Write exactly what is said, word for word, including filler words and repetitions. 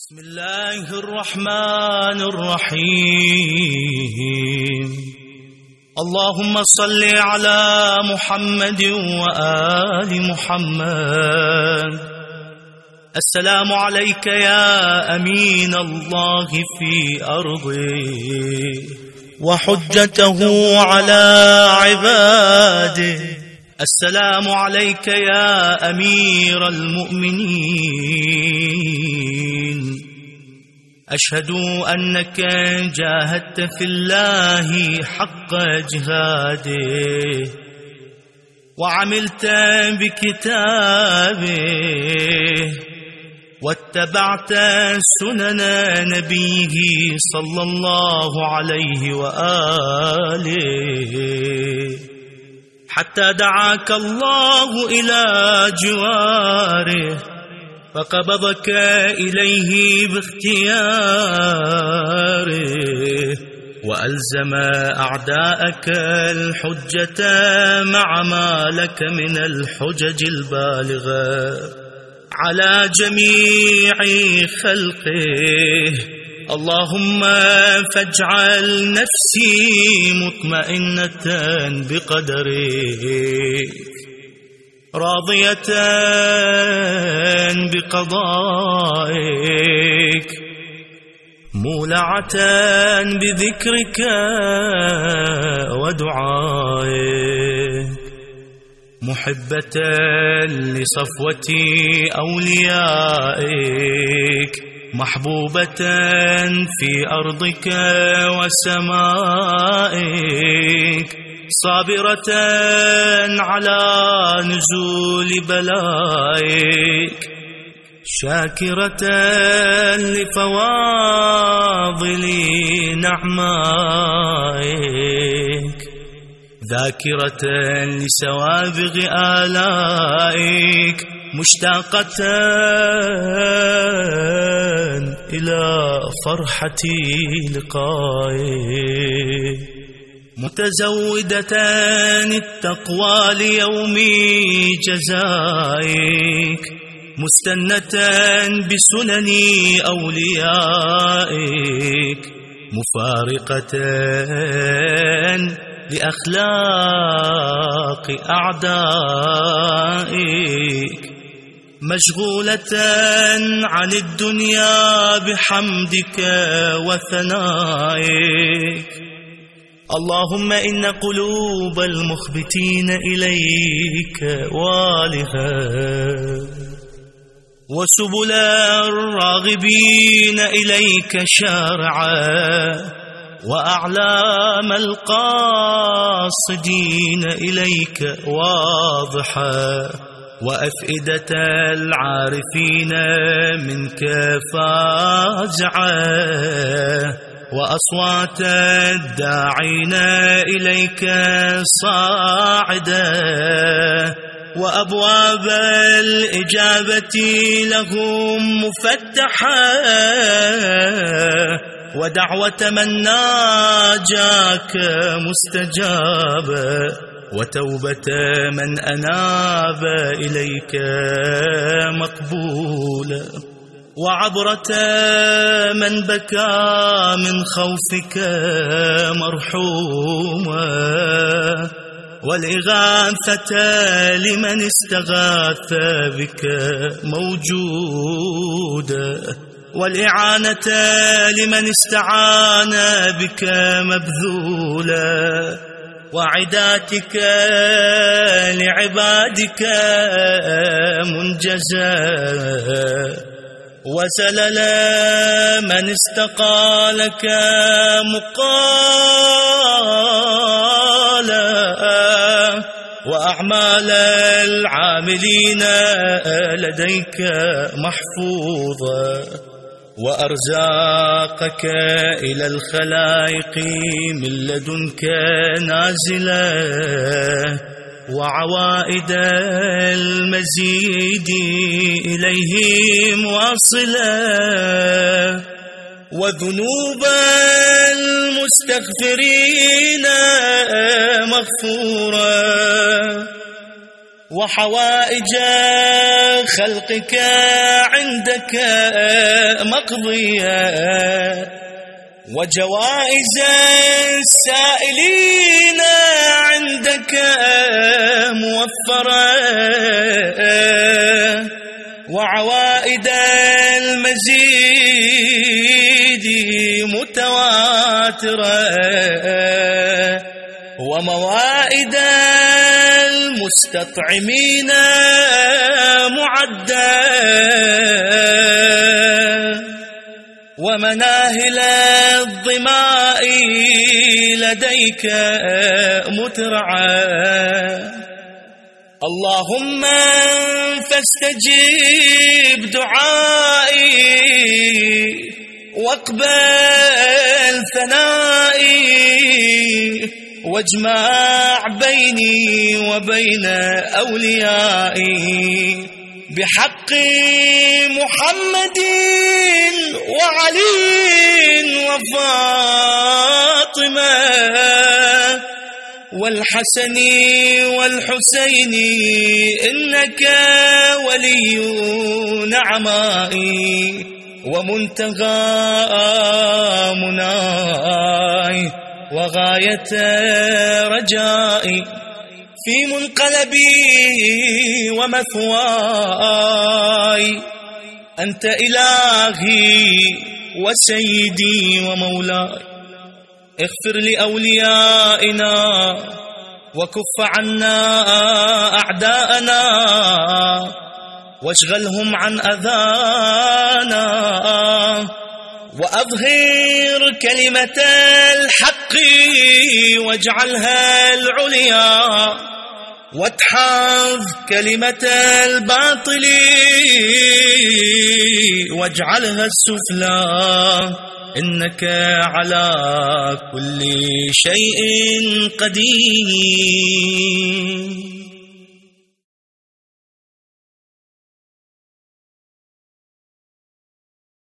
بسم الله الرحمن الرحيم. اللهم صل على محمد وآل محمد. السلام عليك يا أمين الله في أرضه وحجته على عباده. السلام عليك يا أمير المؤمنين. أشهد أنك جاهدت في الله حق جهاده وعملت بكتابه واتبعت سنن نبيه صلى الله عليه وآله حتى دعاك الله إلى جواره فقبضك إليه باختياره وألزم أعداءك الحجة مع ما لك من الحجج البالغة على جميع خلقه. اللهم فاجعل نفسي مطمئنة بقدرك راضية بقضائك مولعة بذكرك ودعائك محبة لصفوة أوليائك محبوبة في أرضك وسمائك صابرة على نزول بلائك شاكرة لفواضل نعمائك ذاكرة لسوابغ آلائك مشتاقة إلى فرحة لقائك متزودة التقوى ليوم جزائك مستنة بسنن أوليائك مفارقة لأخلاق أعدائك مشغولة عن الدنيا بحمدك وثنائك. اللهم إن قلوب المخبتين إليك والغة وسبل الراغبين إليك شارعة وأعلام القاصدين إليك واضحة وأفئدة العارفين منك فاجعة وأصوات الداعين إليك صاعدة وأبواب الإجابة لهم مفتحة ودعوة من ناجاك مستجابة وتوبة من أناب إليك مقبولة وعبرة من بكى من خوفك مرحومة والإغاثة لمن استغاث بك موجودة والإعانة لمن استعان بك مبذولة وعداتك لعبادك منجزة وسلل من استقى لك مقالا وأعمال العاملين لديك محفوظة وأرزاقك إلى الخلائق من لدنك نازلة وعوائد المزيد إليهم واصلة وذنوب المستغفرين مغفورة وحوائج خلقك عندك مقضية، وجوائز السائلين عندك موفرة، وعوائد المزيد متواترة، وموائد المستطعمين معدة، ومناهل الظماء لديك مترعى. اللهم فاستجب دعائي واقبل ثنائي، واجمع بيني وبين أوليائي بحق محمد وعلي وفاطمة والحسن والحسين، إنك ولي نعمائي ومنتهى مناي وغاية رجائي، في منقلبي ومثواي أنت إلهي وسيدي ومولاي. اغفر لأوليائنا وكف عنا أعداءنا، واشغلهم عن أذانا، وأظهر كلمة الحق واجعلها العليا، وادحض كلمة الباطل واجعلها السفلى، إنك على كل شيء قدير.